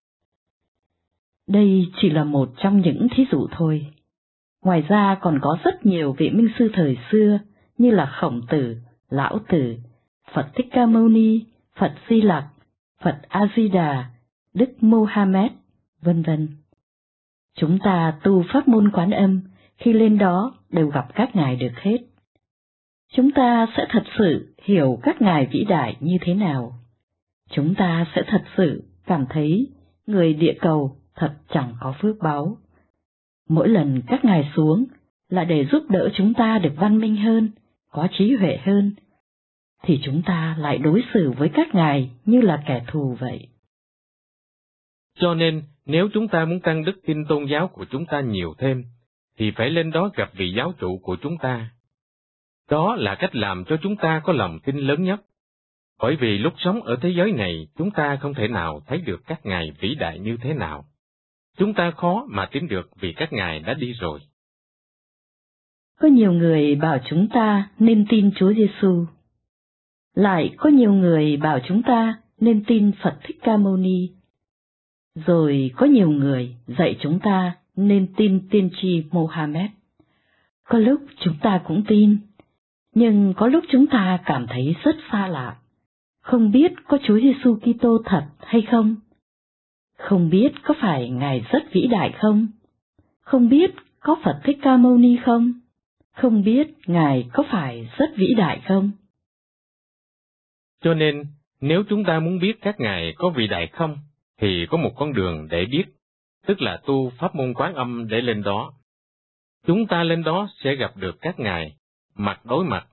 Đây chỉ là một trong những thí dụ thôi. Ngoài ra còn có rất nhiều vị minh sư thời xưa như là Khổng Tử, Lão Tử, Phật Thích Ca Mâu Ni, Phật Di Lặc, Phật A Di Đà, Đức Mohammed, vân vân. Chúng ta tu pháp môn Quán Âm, khi lên đó đều gặp các ngài được hết. Chúng ta sẽ thật sự hiểu các ngài vĩ đại như thế nào. Chúng ta sẽ thật sự cảm thấy người địa cầu thật chẳng có phước báu. Mỗi lần các ngài xuống là để giúp đỡ chúng ta được văn minh hơn, có trí huệ hơn, thì chúng ta lại đối xử với các ngài như là kẻ thù vậy. Cho nên, nếu chúng ta muốn tăng đức tin tôn giáo của chúng ta nhiều thêm, thì phải lên đó gặp vị giáo chủ của chúng ta. Đó là cách làm cho chúng ta có lòng tin lớn nhất. Bởi vì lúc sống ở thế giới này, chúng ta không thể nào thấy được các ngài vĩ đại như thế nào. Chúng ta khó mà tin được vì các ngài đã đi rồi. Có nhiều người bảo chúng ta nên tin Chúa Giêsu. Lại có nhiều người bảo chúng ta nên tin Phật Thích Ca Mâu Ni. Rồi có nhiều người dạy chúng ta nên tin tiên tri Mohammed. Có lúc chúng ta cũng tin, nhưng có lúc chúng ta cảm thấy rất xa lạ. Không biết có Chúa Giêsu Kitô thật hay không? Không biết có phải Ngài rất vĩ đại không? Không biết có Phật Thích Ca Mâu Ni không? Không biết Ngài có phải rất vĩ đại không? Cho nên, nếu chúng ta muốn biết các ngài có vĩ đại không, thì có một con đường để biết, tức là tu pháp môn Quán Âm để lên đó. Chúng ta lên đó sẽ gặp được các ngài, mặt đối mặt,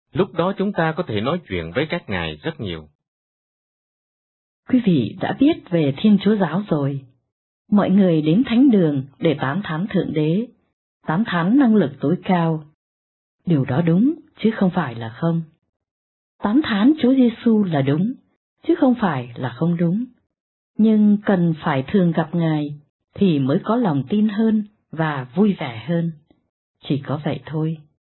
Lúc đó chúng ta có thể nói chuyện với các ngài rất nhiều. Quý vị đã biết về Thiên Chúa giáo rồi. Mọi người đến thánh đường để tán thán Thượng Đế, tán thán năng lực tối cao. Điều đó đúng, chứ không phải là không. Tán thán Chúa Giêsu là đúng, chứ không phải là không đúng. Nhưng cần phải thường gặp Ngài thì mới có lòng tin hơn và vui vẻ hơn. Chỉ có vậy thôi.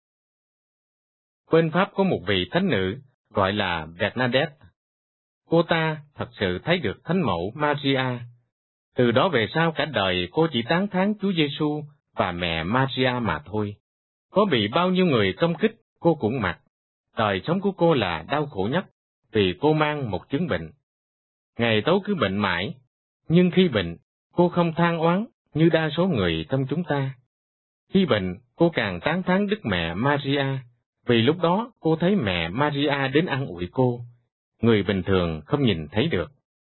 Bên Pháp có một vị thánh nữ gọi là Bernadette. Cô ta thật sự thấy được Thánh Mẫu Maria. Từ đó về sau cả đời cô chỉ tán thán Chúa Giêsu và mẹ Maria mà thôi. Có bị bao nhiêu người công kích, cô cũng mặc. Đời sống của cô là đau khổ nhất, vì cô mang một chứng bệnh. Ngày tối cứ bệnh mãi, nhưng khi bệnh, cô không than oán như đa số người trong chúng ta. Khi bệnh, cô càng tán thán Đức Mẹ Maria, vì lúc đó cô thấy mẹ Maria đến an ủi cô. Người bình thường không nhìn thấy được.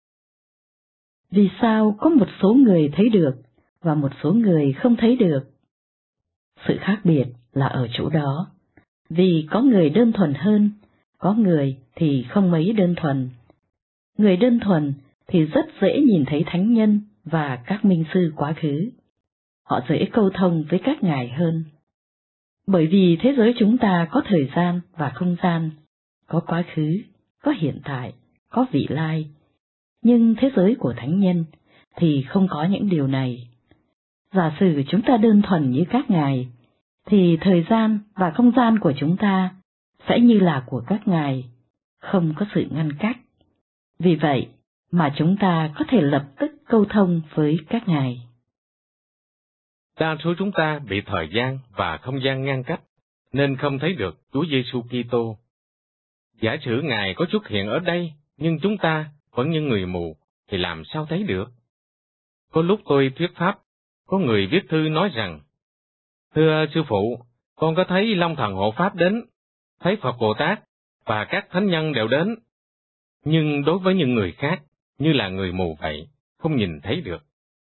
Vì sao có một số người thấy được và một số người không thấy được? Sự khác biệt là ở chỗ đó. Vì có người đơn thuần hơn, có người thì không mấy đơn thuần. Người đơn thuần thì rất dễ nhìn thấy thánh nhân và các minh sư quá khứ. Họ dễ câu thông với các ngài hơn. Bởi vì thế giới chúng ta có thời gian và không gian, có quá khứ, có hiện tại, có vị lai. Nhưng thế giới của thánh nhân thì không có những điều này. Giả sử chúng ta đơn thuần như các ngài, thì thời gian và không gian của chúng ta sẽ như là của các ngài, không có sự ngăn cách. Vì vậy mà chúng ta có thể lập tức câu thông với các ngài. Đa số chúng ta bị thời gian và không gian ngăn cách, nên không thấy được Chúa Giêsu Kitô. Giả sử Ngài có xuất hiện ở đây, nhưng chúng ta vẫn như người mù, thì làm sao thấy được? Có lúc tôi thuyết pháp, có người viết thư nói rằng, thưa sư phụ, con có thấy Long Thần Hộ Pháp đến, thấy Phật Bồ Tát và các thánh nhân đều đến. Nhưng đối với những người khác, như là người mù vậy, không nhìn thấy được.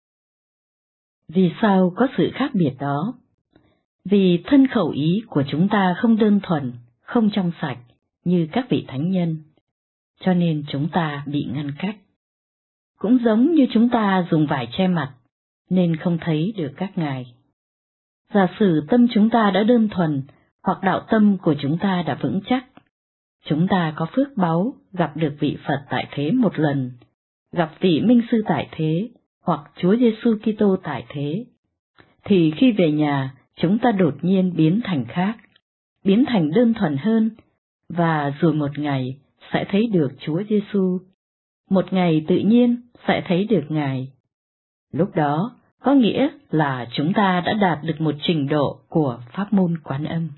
Vì sao có sự khác biệt đó? Vì thân khẩu ý của chúng ta không đơn thuần, không trong sạch như các vị thánh nhân, cho nên chúng ta bị ngăn cách. Cũng giống như chúng ta dùng vải che mặt, nên không thấy được các ngài. Giả sử tâm chúng ta đã đơn thuần, hoặc đạo tâm của chúng ta đã vững chắc, chúng ta có phước báu gặp được vị Phật tại thế một lần, gặp vị Minh Sư tại thế, hoặc Chúa Giêsu Kitô tại thế, thì khi về nhà chúng ta đột nhiên biến thành khác, biến thành đơn thuần hơn, và rồi một ngày sẽ thấy được Chúa Giêsu, một ngày tự nhiên sẽ thấy được Ngài. Lúc đó có nghĩa là chúng ta đã đạt được một trình độ của pháp môn Quán Âm.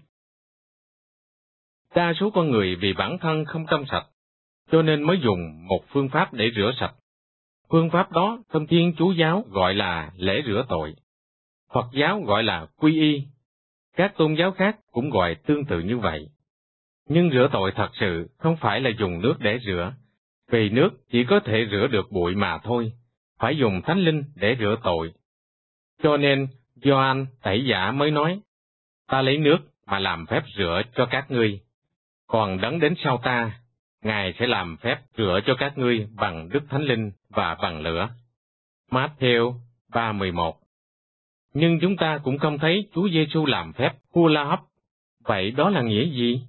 Đa số con người vì bản thân không trong sạch, cho nên mới dùng một phương pháp để rửa sạch. Phương pháp đó trong Thiên Chúa giáo gọi là lễ rửa tội, Phật giáo gọi là quy y, các tôn giáo khác cũng gọi tương tự như vậy. Nhưng rửa tội thật sự không phải là dùng nước để rửa, vì nước chỉ có thể rửa được bụi mà thôi, phải dùng Thánh Linh để rửa tội. Cho nên, Gioan Tẩy Giả mới nói, ta lấy nước mà làm phép rửa cho các ngươi, còn đấng đến sau ta, Ngài sẽ làm phép rửa cho các ngươi bằng Đức Thánh Linh và bằng lửa. Matthew ba mười một. Nhưng chúng ta cũng không thấy Chúa Giêsu làm phép hula hấp. Vậy đó là nghĩa gì?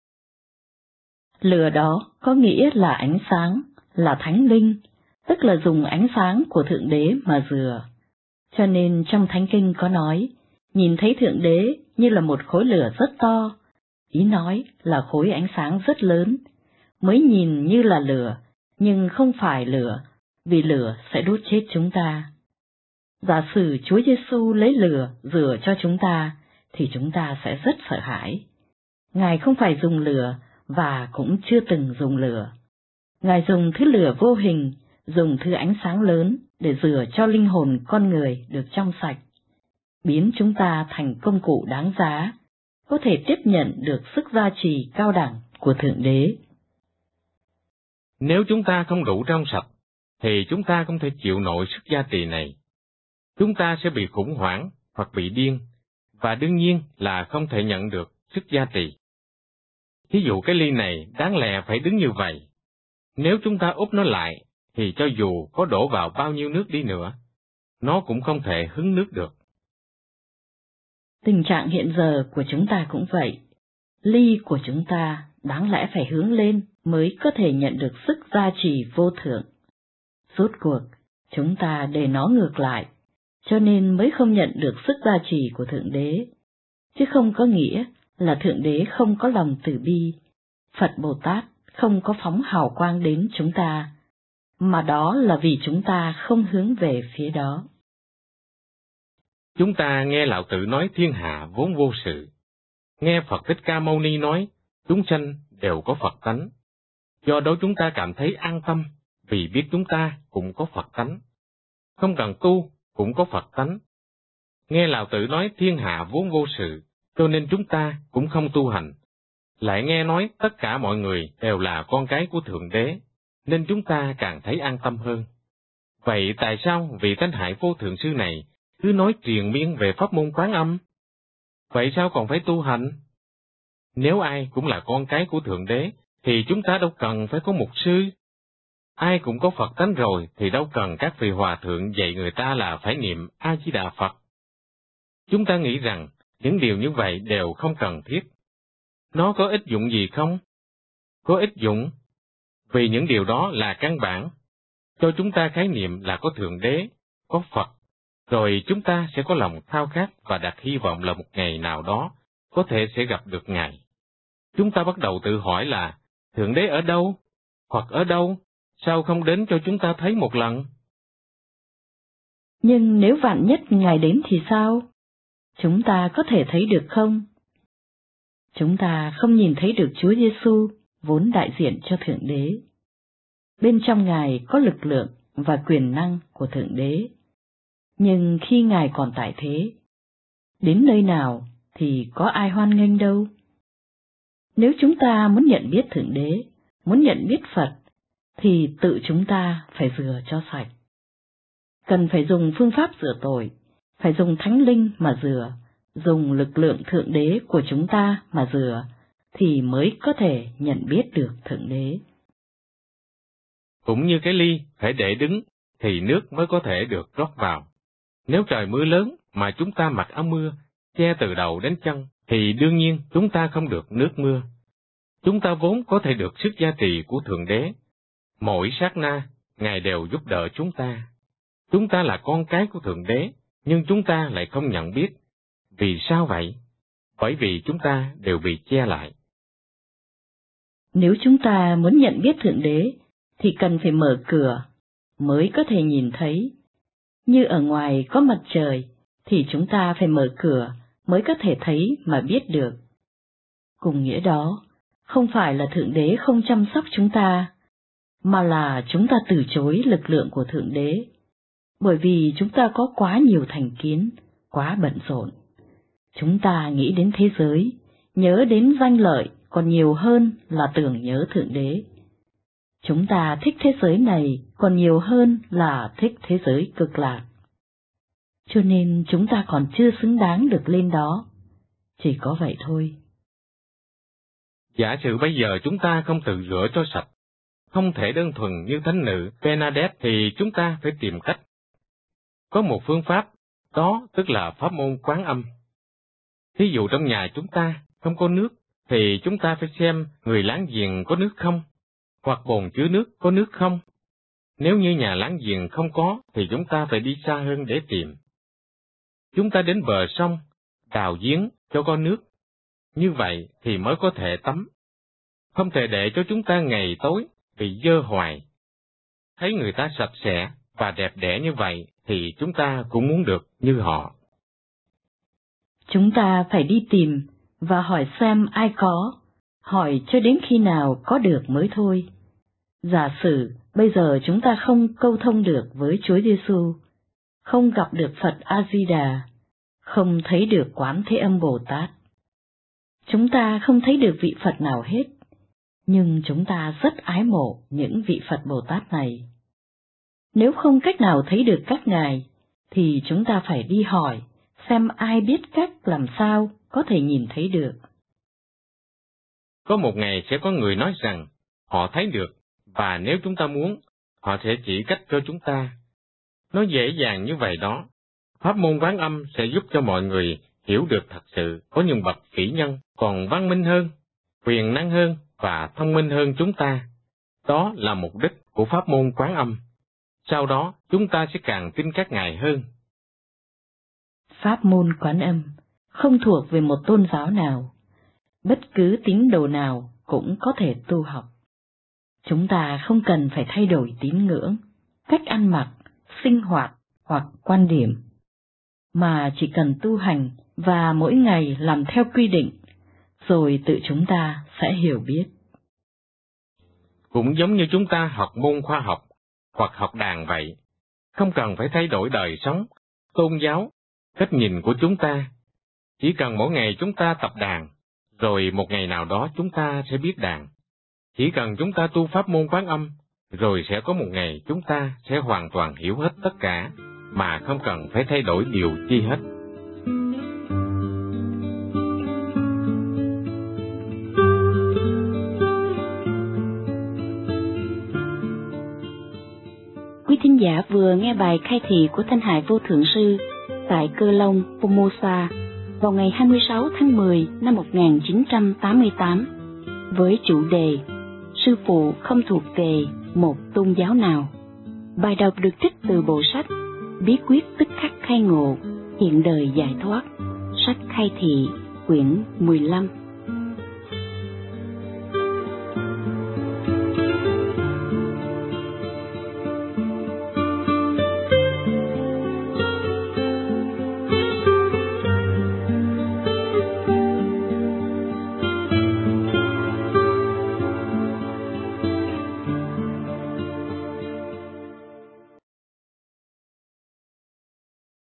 Lửa đó có nghĩa là ánh sáng, là Thánh Linh, tức là dùng ánh sáng của Thượng Đế mà rửa. Cho nên trong Thánh Kinh có nói, nhìn thấy Thượng Đế như là một khối lửa rất to, ý nói là khối ánh sáng rất lớn, mới nhìn như là lửa, nhưng không phải lửa, vì lửa sẽ đốt chết chúng ta. Giả sử Chúa Giêsu lấy lửa rửa cho chúng ta, thì chúng ta sẽ rất sợ hãi. Ngài không phải dùng lửa, và cũng chưa từng dùng lửa. Ngài dùng thứ lửa vô hình, dùng thứ ánh sáng lớn để rửa cho linh hồn con người được trong sạch, biến chúng ta thành công cụ đáng giá, có thể tiếp nhận được sức gia trì cao đẳng của Thượng Đế. Nếu chúng ta không đủ trong sạch, thì chúng ta không thể chịu nổi sức gia trì này. Chúng ta sẽ bị khủng hoảng hoặc bị điên, và đương nhiên là không thể nhận được sức gia trì. Thí dụ cái ly này đáng lẽ phải đứng như vậy. Nếu chúng ta úp nó lại, thì cho dù có đổ vào bao nhiêu nước đi nữa, nó cũng không thể hứng nước được. Tình trạng hiện giờ của chúng ta cũng vậy. Ly của chúng ta đáng lẽ phải hướng lên mới có thể nhận được sức gia trì vô thượng. Rốt cuộc, chúng ta để nó ngược lại, cho nên mới không nhận được sức gia trì của Thượng Đế, chứ không có nghĩa là Thượng Đế không có lòng từ bi, Phật Bồ Tát không có phóng hào quang đến chúng ta, mà đó là vì chúng ta không hướng về phía đó. Chúng ta nghe Lão Tử nói thiên hạ vốn vô sự, nghe Phật Thích Ca Mâu Ni nói chúng sanh đều có Phật tánh, do đó chúng ta cảm thấy an tâm vì biết chúng ta cũng có Phật tánh, không cần tu cũng có Phật tánh. Nghe Lão Tử nói thiên hạ vốn vô sự, cho nên chúng ta cũng không tu hành. Lại nghe nói tất cả mọi người đều là con cái của Thượng Đế, nên chúng ta càng thấy an tâm hơn. Vậy tại sao vị Thánh Hại Vô Thượng Sư này cứ nói triền miên về pháp môn Quán Âm? Vậy sao còn phải tu hành? Nếu ai cũng là con cái của Thượng Đế, thì chúng ta đâu cần phải có mục sư. Ai cũng có Phật tánh rồi, thì đâu cần các vị hòa thượng dạy người ta là phải niệm A-di-đà Phật. Chúng ta nghĩ rằng những điều như vậy đều không cần thiết. Nó có ích dụng gì không? Có ích dụng, vì những điều đó là căn bản. Cho chúng ta khái niệm là có Thượng Đế, có Phật, rồi chúng ta sẽ có lòng khao khát và đặt hy vọng là một ngày nào đó có thể sẽ gặp được Ngài. Chúng ta bắt đầu tự hỏi là, Thượng Đế ở đâu? Phật ở đâu? Sao không đến cho chúng ta thấy một lần? Nhưng nếu vạn nhất Ngài đến thì sao? Chúng ta có thể thấy được không? Chúng ta không nhìn thấy được Chúa Giêsu vốn đại diện cho Thượng Đế. Bên trong Ngài có lực lượng và quyền năng của Thượng Đế. Nhưng khi Ngài còn tại thế, đến nơi nào thì có ai hoan nghênh đâu. Nếu chúng ta muốn nhận biết Thượng Đế, muốn nhận biết Phật, thì tự chúng ta phải rửa cho sạch. Cần phải dùng phương pháp rửa tội, phải dùng Thánh Linh mà rửa, dùng lực lượng Thượng Đế của chúng ta mà rửa, thì mới có thể nhận biết được Thượng Đế. Cũng như cái ly phải để đứng, thì nước mới có thể được rót vào. Nếu trời mưa lớn mà chúng ta mặc áo mưa, che từ đầu đến chân, thì đương nhiên chúng ta không được nước mưa. Chúng ta vốn có thể được sức gia trì của Thượng Đế. Mỗi sát na, Ngài đều giúp đỡ chúng ta. Chúng ta là con cái của Thượng Đế, nhưng chúng ta lại không nhận biết. Vì sao vậy? Bởi vì chúng ta đều bị che lại. Nếu chúng ta muốn nhận biết Thượng Đế, thì cần phải mở cửa, mới có thể nhìn thấy. Như ở ngoài có mặt trời, thì chúng ta phải mở cửa, mới có thể thấy mà biết được. Cùng nghĩa đó, không phải là Thượng Đế không chăm sóc chúng ta, mà là chúng ta từ chối lực lượng của Thượng Đế, bởi vì chúng ta có quá nhiều thành kiến, quá bận rộn. Chúng ta nghĩ đến thế giới, nhớ đến danh lợi còn nhiều hơn là tưởng nhớ Thượng Đế. Chúng ta thích thế giới này còn nhiều hơn là thích thế giới cực lạc. Cho nên chúng ta còn chưa xứng đáng được lên đó. Chỉ có vậy thôi. Giả sử bây giờ chúng ta không tự rửa cho sạch, không thể đơn thuần như thánh nữ Bernadette, thì chúng ta phải tìm cách. Có một phương pháp, đó tức là pháp môn Quán Âm. Thí dụ trong nhà chúng ta không có nước, thì chúng ta phải xem người láng giềng có nước không, hoặc bồn chứa nước có nước không. Nếu như nhà láng giềng không có, thì chúng ta phải đi xa hơn để tìm. Chúng ta đến bờ sông, đào giếng cho có nước. Như vậy thì mới có thể tắm. Không thể để cho chúng ta ngày tối bị dơ hoài. Thấy người ta sạch sẽ và đẹp đẽ như vậy, thì chúng ta cũng muốn được như họ. Chúng ta phải đi tìm và hỏi xem ai có, hỏi cho đến khi nào có được mới thôi. Giả sử bây giờ chúng ta không câu thông được với Chúa Giêsu, không gặp được Phật A-di-đà, không thấy được Quán Thế Âm Bồ Tát. Chúng ta không thấy được vị Phật nào hết, nhưng chúng ta rất ái mộ những vị Phật Bồ Tát này. Nếu không cách nào thấy được các ngài, thì chúng ta phải đi hỏi, xem ai biết cách làm sao có thể nhìn thấy được. Có một ngày sẽ có người nói rằng họ thấy được, và nếu chúng ta muốn, họ sẽ chỉ cách cho chúng ta. Nó dễ dàng như vậy đó. Pháp môn Quán Âm sẽ giúp cho mọi người hiểu được thật sự có những bậc vĩ nhân còn văn minh hơn, quyền năng hơn và thông minh hơn chúng ta. Đó là mục đích của pháp môn Quán Âm. Sau đó, chúng ta sẽ càng tin các ngài hơn. Pháp môn Quán Âm không thuộc về một tôn giáo nào. Bất cứ tín đồ nào cũng có thể tu học. Chúng ta không cần phải thay đổi tín ngưỡng, cách ăn mặc, sinh hoạt hoặc quan điểm, mà chỉ cần tu hành và mỗi ngày làm theo quy định, rồi tự chúng ta sẽ hiểu biết. Cũng giống như chúng ta học môn khoa học hoặc học đàn vậy, không cần phải thay đổi đời sống, tôn giáo, cách nhìn của chúng ta. Chỉ cần mỗi ngày chúng ta tập đàn, rồi một ngày nào đó chúng ta sẽ biết đàn. Chỉ cần chúng ta tu pháp môn Quán Âm, rồi sẽ có một ngày chúng ta sẽ hoàn toàn hiểu hết tất cả, mà không cần phải thay đổi điều chi hết. Quý thính giả vừa nghe bài khai thị của Thanh Hải Vô Thượng Sư tại Cơ Long, Formosa vào ngày hai mươi sáu tháng mười năm một nghìn chín trăm tám mươi tám với chủ đề Sư phụ không thuộc về một tôn giáo nào. Bài đọc được trích từ bộ sách Bí quyết tức khắc khai ngộ, hiện đời giải thoát, sách khai thị, quyển mười lăm.